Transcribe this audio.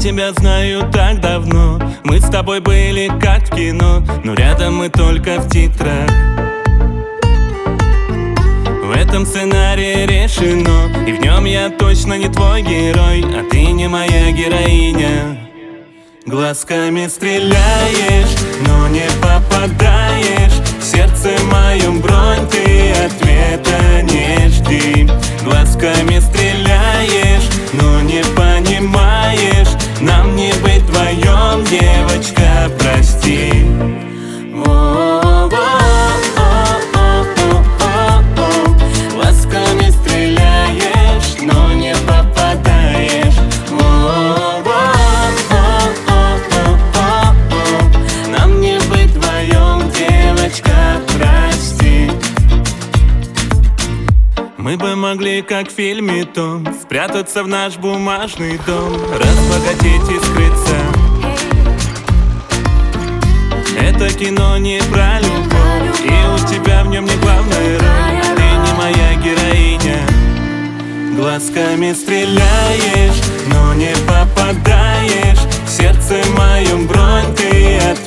тебя знаю так давно. Мы с тобой были как в кино, но рядом мы только в титрах. В этом сценарии решено, и в нем я точно не твой герой, а ты не моя героиня. Глазками стреляешь, но не попадаешь. В сердце моем бронь, ты ответа не жди. Глазками стреляешь, но не понимаешь. Нам не быть вдвоем, девочка, прости. Глазками стреляешь, но не попадаешь. Нам не быть вдвоем, девочка, прости. Мы бы могли, как в фильме Том, спрятаться в наш бумажный дом, разбогатеть и скрыться. Это кино не про любовь, и у тебя в нем не главная роль. Ты не моя героиня. Глазками стреляешь, но не попадаешь. В сердце моем бронь, ты